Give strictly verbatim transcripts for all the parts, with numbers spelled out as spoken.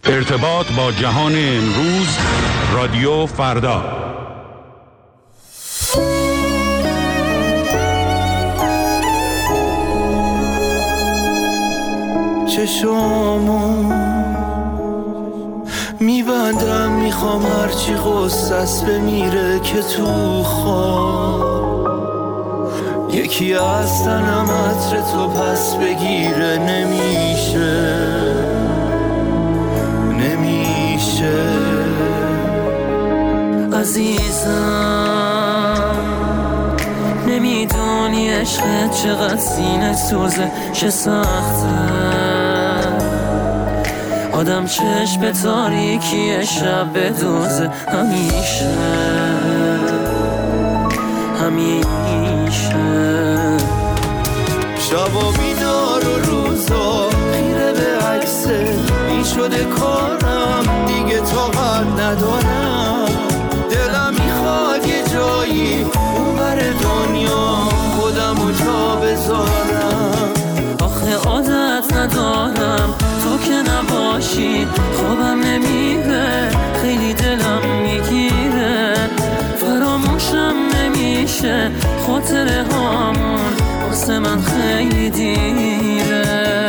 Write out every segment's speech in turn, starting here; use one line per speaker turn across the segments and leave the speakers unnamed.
ارتباط با جهان امروز، رادیو فردا.
چشامو میبندم، میخوام هرچی غصص بمیره که تو خواب یکی از تنم عطر تو پس بگیره. نمیشه نمیشه عزیزم، نمیدونی عشقت چقدر سینه سوزه، چه سخته آدم چشم به تاریکی شب بدوزه. همیشه همیشه شبا بیدار و روزا خیره به عکست، این شده کارم دیگه طاقت ندارم. دلم میخواد یه جایی اون بر دنیا خودمو جا بذارم. آخه عادت ندارم تو که نباشی، خوابم نمیره، خیلی دلم میگیره، فراموشم نمیشه، خاطره هامون واسه من خیلی دیره.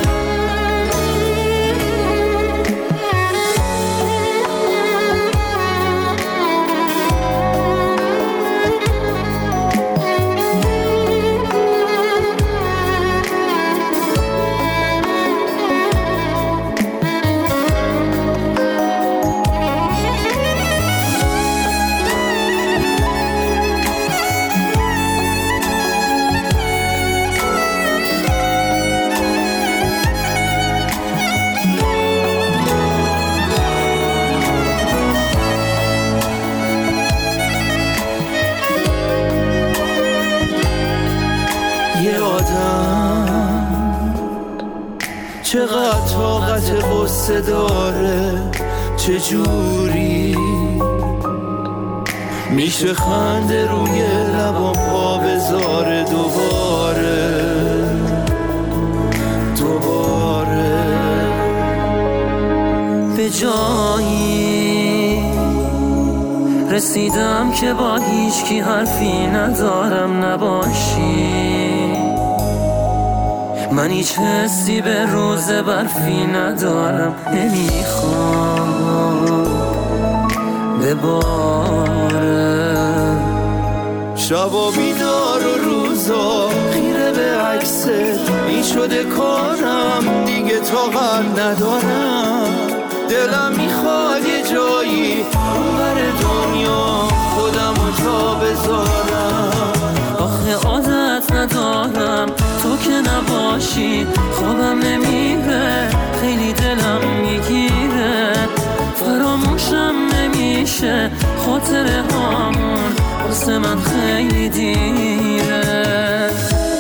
چقدر طاقت غصه داره، چجوری میشه خنده روی لبام پا بذاره دوباره دوباره. به جایی رسیدم که با هیچ کی حرفی ندارم نباشی، من هیچ حسی به روز برفی ندارم، نمیخوام بباره. شبا بیدار و روزا خیره به عکست، این شده کارم دیگه طاقت ندارم. دلم میخواد یه جایی اون بر دنیا خودمو جا بذارم. آخه عادت ندارم تو که نباشی، خوابم نمیره، خیلی دلم میگیره، فراموشم نمیشه، خاطره هامون واسه من خیلی دیره.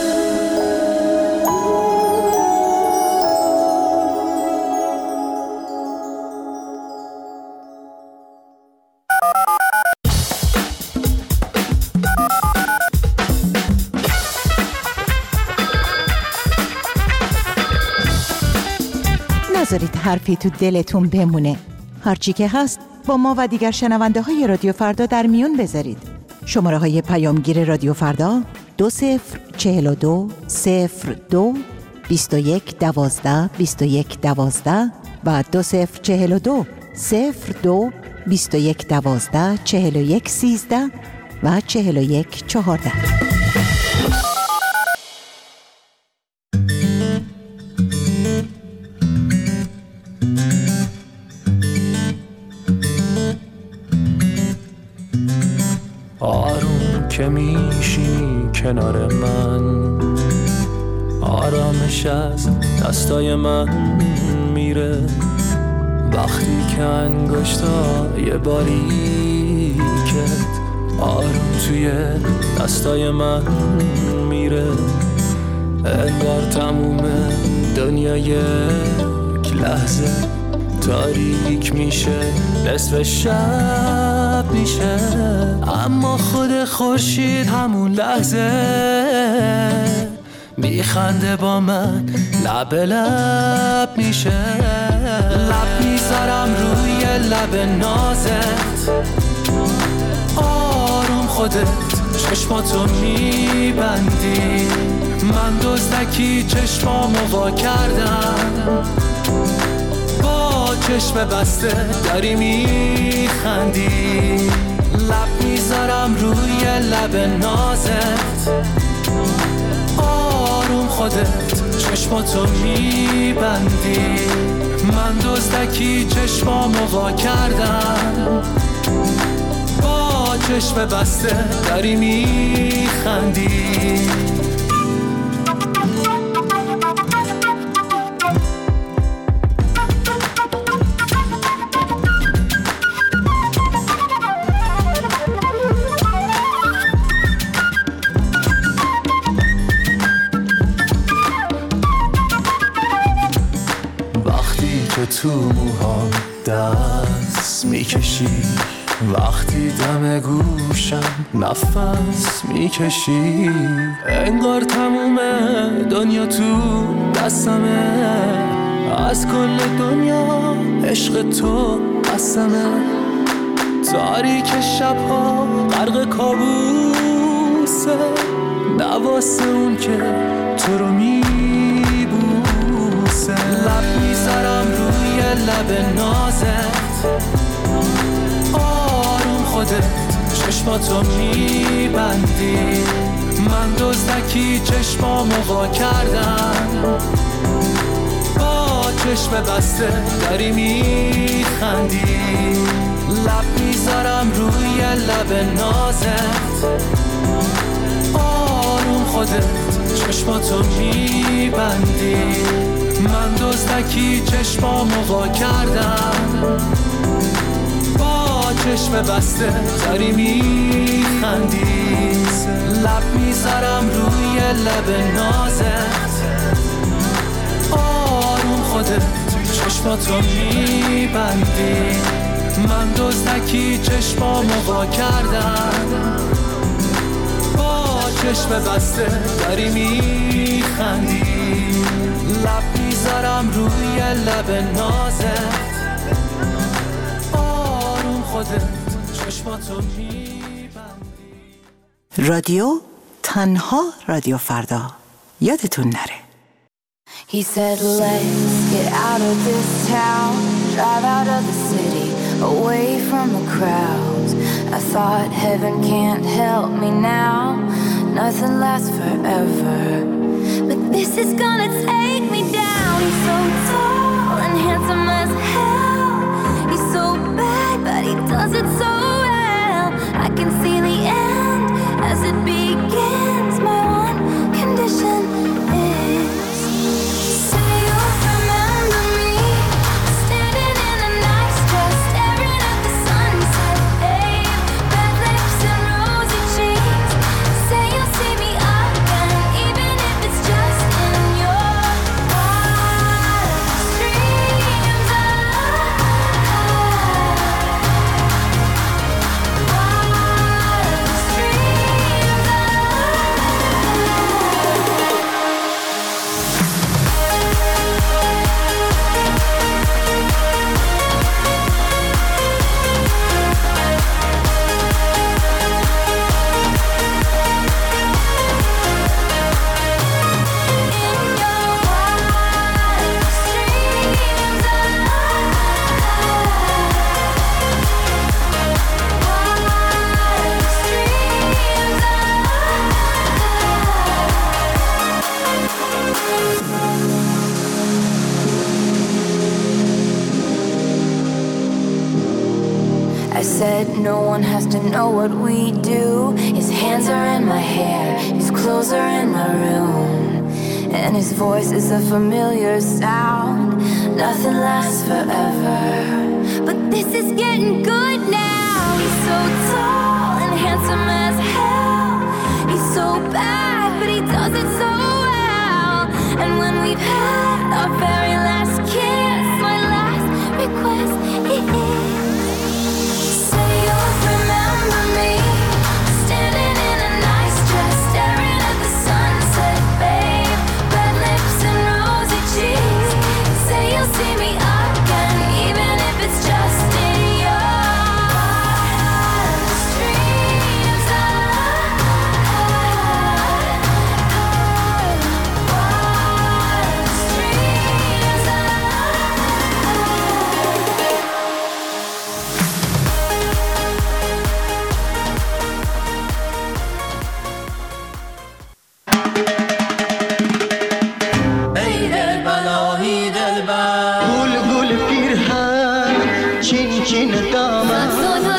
نذارید حرفی تو دلتون بمونه. هرچی که هست با ما و دیگر شنونده های رادیو فردا در میون بذارید. شماره های پیامگیر رادیو فردا دو صفر چهل و دو صفر دو بیست و یک دوازده بیست و یک دوازده و دو صفر چهل و دو صفر دو بیست و یک دوازده چهل و یک سیزده و چهل و یک چهارده.
آروم که میشینی کنار من، آرامش از دستای من میره، وقتی که انگشتای باریکت آروم توی دستای من میره، انگار تموم دنیا یک لحظه تاریک میشه، نصف شب میشه، اما خود خورشید همون لحظه میخنده با من، لب لب میشه، لب میزنه لب نازت، آروم خودت چشماتو میبندی، من دزدکی چشمامو وا کردم، با چشم بسته داری میخندی، لب میذارم روی لب نازت، آروم خودت چشماتو میبندی، من دزدکی چشمامو وا کردم، با چشم بسته داری میخندی.
تو موهام دست میکشی، وقتی دم گوشم نفس میکشی، انگار تمومه دنیا تو دستمه، از کل دنیا عشق تو قسمه، تاریک شبها غرق کابوسه، نواسه اون که تو رو میبوسه، لب میذارم روی لب نازت، آروم خودت چشماتو میبندی، من دزدکی چشمامو وا کردم، با چشم بسته داری میخندی، لب میذارم روی لب نازت، آروم خودت چشماتو میبندی، من دزدکی چشمامو وا کردم، با چشم بسته داری میخندی، لب میذارم روی لب نازت، آروم خودت چشماتو میبندی، من دزدکی چشمامو وا کردم، با چشم بسته داری میخندی، لب میذارم روی لب نازت، آروم خودت چشماتو میبندی.
رادیو تنها رادیو فردا، یادتون نره.
He said let's get out of this town, drive out of the city, away from the crowds. I thought heaven can't help me now, nothing lasts forever, but this is gonna take me down. He's so tall and handsome as hell, he's so bad but he does it so well. I can see the end as it begins, my one condition is say you'll remember me, standing in a nice dress, staring at the sunset, babe, red lips and rosy cheeks, say you'll see me again, even if it's just in your wildest dreams. Wildest I said no one has to know what we do. His hands are in my hair, his clothes are in my room, and his voice is a familiar sound. Nothing lasts forever, but this is getting good now. He's so tall and handsome as hell, he's so bad but he does it so well. And when we've had our very last kiss, my last request is say you'll remember me, standing in a nice dress, staring at the sunset, babe, red lips and rosy cheeks, say you'll see me again, even if it's just in your
بشین دامن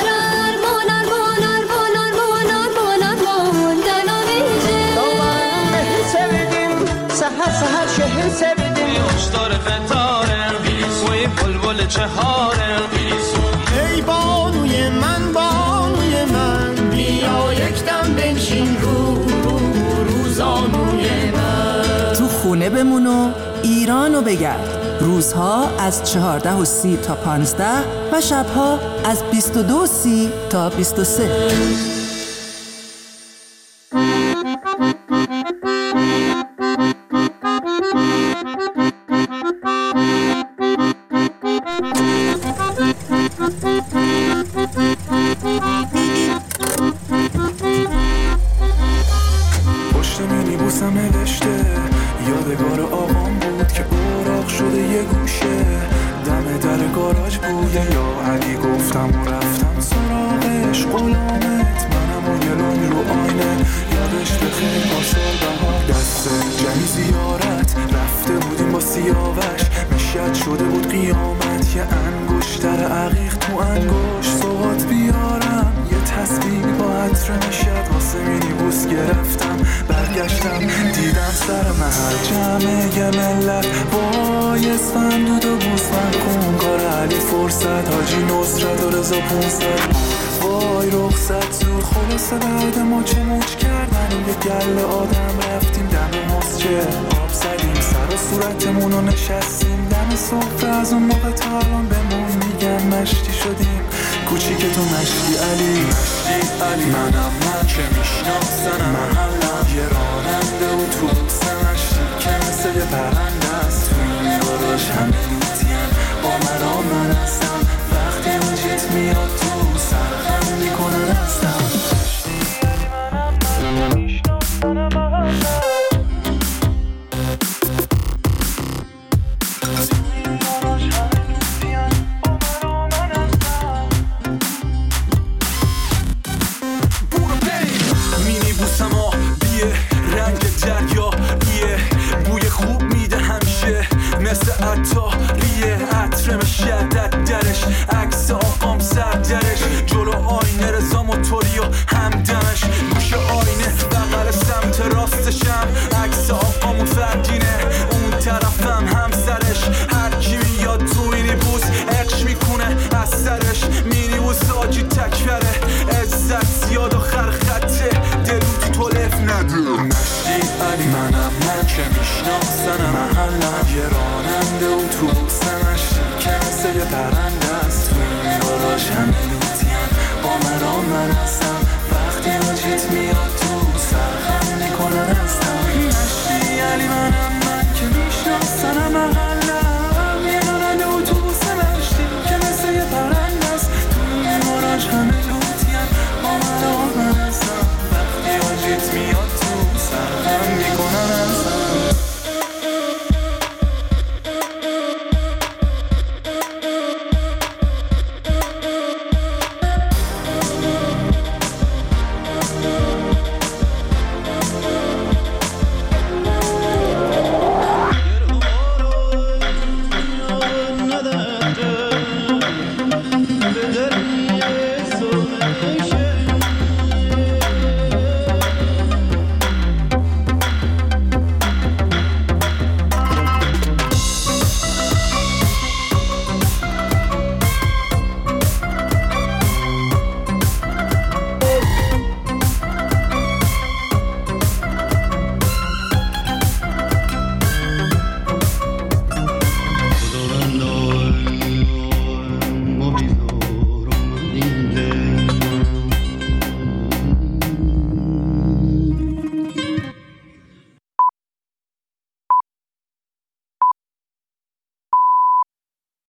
سهر شهر سردیم یوشتار قطاره وی بلبل چهاره ای بانوی من بانوی من بیا یک دم بنشین رو رو روزانوی من.
تو خونه بمون و ایرانو بگرد. روزها از چهارده و سی تا پانزده و شبها از بیست و دو و سی تا بیست و سه.
پشت مینیبوسم نوشته یادگار آقام بود که اوراق شده یه گوشه دم در گاراژ بوده یا علی گفتم و رفتم سراغش غلامت منم و یه لنگ رو آینه یادش بخیر پاسال بهار دست جنی زیارت رفته بودیم با سیاوش میشد شده بود قیامت یه انگشتر عقیق تو انگشت سوغات بیارم یه تسبیح با عطر نشد واسه مینیبوس گرفتم برگشتم دیدم سر محل جمعه یه ملت وای اسفندود و بوسفند کن کار علی فرصت حاجی نصرت و رضا پونصد وای رخصت زود خلاصه بعد ما چه موج کردن یه گل آدم رفتیم دم مسجد آب زدیم سر و صورتمون رو نشستیم دم صفر از اون موقع تا الان بمون میگن مشتی شدیم کوچیک تو مشتی علی مشتی علی منم من که میشناسنم محلم یه راننده و تو مشتی که مثل یه پرنده است تو این گاراژ همه لوتین با مرا من هستم وقتی اون جت میاد تو سرخم میکنن هستم منم من که میشناسنم محلم یه راننده و تو سمشتی که مثل یه پرنده است تو این گاراژ همه لوتین با مرا من هستم